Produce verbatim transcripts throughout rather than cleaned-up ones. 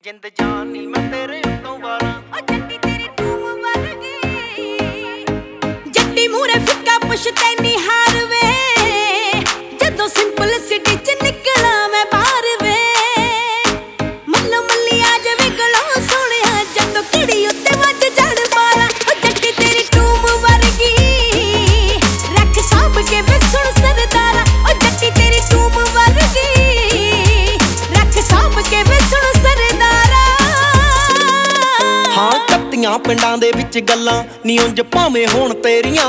ਜਿੰਦ ਜਾਨ ਨੀ ਮੈਂ ਤੇਰੇ ਉੱਤੋਂ ਵਾਰਾਂ ਓ ਜੱਟੀ ਤੇਰੀ ਟੂਮ ਵਰਗੀ ਜੱਟੀ ਮੂਰੇ ਫਿੱਕਾ ਪੁੱਛਦੇ ਨੀ ਹਾਰ ਵੇ ਜਦੋਂ ਸਿੰਪਲ ਸਿਟੀ ਚ ਨਿਕਲਾਂ ਮੈਂ ਬਾਹਰ ਵੇ ਮੱਲੋ ਮੱਲੀ ਆ ਜਾਵੇ ਗਲੋਂ ਸੋਹਣਿਆ ਜਦੋਂ ਕਿੜੀ ਉੱਤੇ ਵੱਜ ਜੜ ਮਾਰਾਂ ਓ ਜੱਟੀ ਤੇਰੀ ਟੂਮ ਵਰਗੀ ਰੱਖ ਸਾਂਭ ਕੇ ਵੇ ਸੁਣ ਸਰਦਾਰਾ ਓ ਜੱਟੀ ਤੇਰੀ ਟੂਮ ਵਰਗੀ ਰੱਖ ਸਾਂਭ ਕੇ ਵੇ ਸੁਣ ਸਰਦਾਰਾ ਹਾਂ ਕੱਤੀਆਂ ਪਿੰਡਾਂ ਦੇ ਵਿੱਚ ਗੱਲਾਂ ਨੀ ਉਂਝ ਭਾਵੇਂ ਹੋਣ ਤੇਰੀਆਂ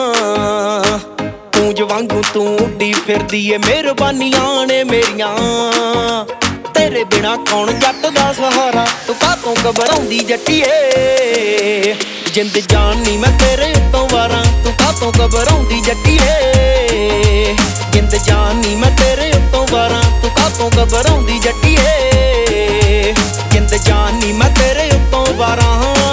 ਤੂੰ ਜਵਾਂਗੂ ਤੂੰ ਉੱਡੀ ਫਿਰਦੀ ਏ ਮਿਹਰਬਾਨੀਆਂ ਨੇ ਮੇਰੀਆਂ ਤੇਰੇ ਬਿਨਾ ਕੌਣ ਜੱਟ ਦਾ ਸਹਾਰਾ ਤੂੰ ਕਾਹਤੋਂ ਘਬਰਾਉਂਦੀ ਜੱਟੀਏ ਜਿੰਦ ਜਾਨ ਨੀ ਮੈਂ ਤੇਰੇ ਉੱਤੋਂ ਵਾਰਾਂ ਤੂੰ ਕਾਹਤੋਂ ਘਬਰਾਉਂਦੀ ਜੱਟੀਏ ਜਿੰਦ ਜਾਨ ਨੀ ਮੈਂ ਤੇਰੇ ਉੱਤੋਂ ਵਾਰਾਂ ਤੂੰ ਕਾਹਤੋਂ ਘਬਰਾਉਂਦੀ ਜੱਟੀਏ ਜਿੰਦ ਜਾਨ ਨੀ ਮੈਂ ਤੇਰੇ ਉੱਤੋਂ ਵਾਰਾਂ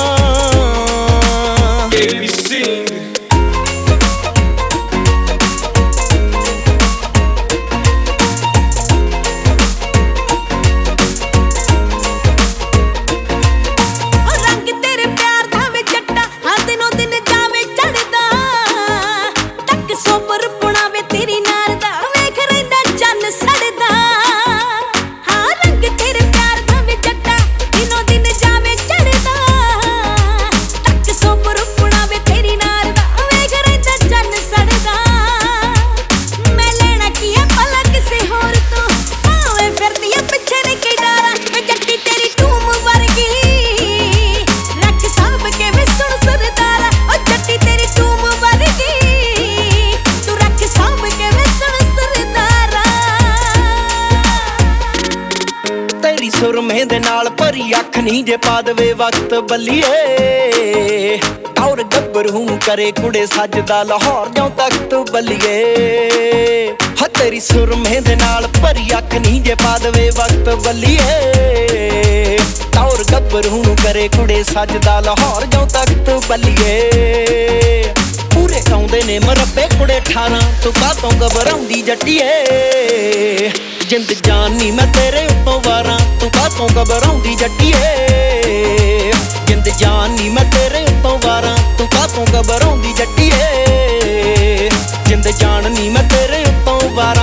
ਸੁਰਮੇ ਦੇ ਨਾਲ ਭਰੀ ਅੱਖ ਨੀ ਜੇ ਪਾ ਦੇਵੇ ਵਕਤ ਬੱਲੀਏ ਔਰ ਗੱਭਰੂ ਕਰੇ ਕੁੜੇ ਸੱਜਦਾ ਲਾਹੌਰ ਜਾਂ ਤਖਤ ਬੱਲੀਏ ਹ ਤੇਰੀ ਸੁਰਮੇ ਦੇ ਨਾਲ ਭਰੀ ਅੱਖ ਨੀ ਜੇ ਪਾ ਦੇਵੇ ਵਕਤ ਬੱਲੀਏ ਔਰ ਗੱਭਰੂ ਕਰੇ ਕੁੜੇ ਸੱਜਦਾ ਲਾਹੌਰ ਜਾਂ ਤਖਤ ਬੱਲੀਏ ਪੂਰੇ ਆਉਂਦੇ ਨੇ ਮਰੱਬੇ ਕੁੜੇ ਅਠਾਰਾਂ ਤੂੰ ਕਾਹਤੋਂ ਘਬਰਾਉਂਦੀ ਜੱਟੀਏ ਜਿੰਦ ਜਾਨ ਨੀ ਮੈਂ ਤੇਰੇ ਉੱਤੋਂ ਵਾਰਾਂ ਤੂੰ ਕਾਹਤੋਂ ਘਬਰਾਉਂਦੀ ਜੱਟੀਏ ਜਿੰਦ ਜਾਨ ਨੀ ਮੈਂ ਤੇਰੇ ਉੱਤੋਂ ਵਾਰਾਂ ਤੂੰ ਕਾਹਤੋਂ ਘਬਰਾਉਂਦੀ ਜੱਟੀਏ ਜਿੰਦ ਜਾਨ ਨੀ ਮੈਂ ਤੇਰੇ ਉੱਤੋਂ ਵਾਰਾਂ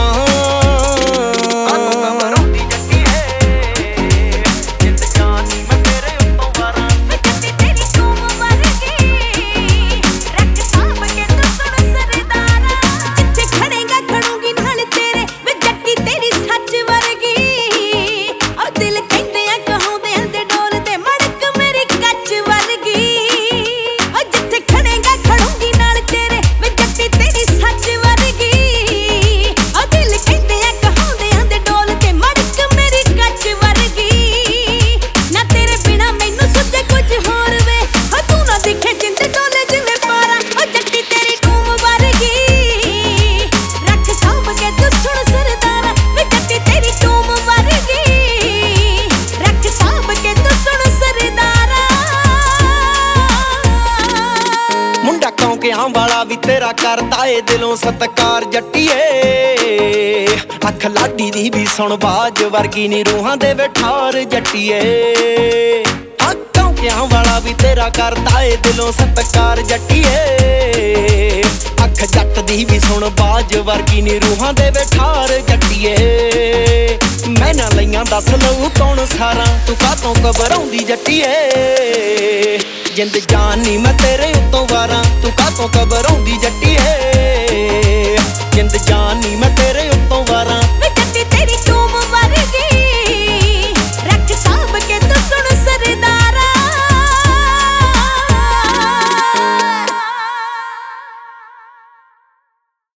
ਆਂ ਵਾਲਾ ਵੀ ਤੇਰਾ ਕਰਦਾ ਏ ਦਿਲੋਂ ਸਤਿਕਾਰ ਜੱਟੀਏ ਅੱਖ ਲਾਡੀ ਦੀ ਵੀ ਸੁਣ ਬਾਜ ਵਰਗੀ ਨੀ ਰੂਹਾਂ ਦੇ ਵਿਠਾਰ ਜੱਟੀਏ ਅੱਖਾਂ ਕਿਆਂ ਵਾਲਾ ਵੀ ਤੇਰਾ ਕਰਦਾ ਏ ਦਿਲੋਂ ਸਤਿਕਾਰ ਜੱਟੀਏ ਅੱਖ ਜੱਟ ਦੀ ਵੀ ਸੁਣ ਬਾਜ ਵਰਗੀ ਨੀ ਰੂਹਾਂ ਦੇ ਵਿਠਾਰ ਜੱਟੀਏ ਮੈਂ ਨਾ ਲਈਆਂ ਦੱਸ ਲਊ ਕੌਣ ਸਾਰਾ ਤੂੰ ਕਾਹਤੋਂ ਘਬਰਾਉਂਦੀ ਜੱਟੀਏ ਜਿੰਦ ਜਾਨ ਨੀ ਮੈਂ ਤੇਰੇ ਉੱਤੋਂ ਵਾਰਾਂ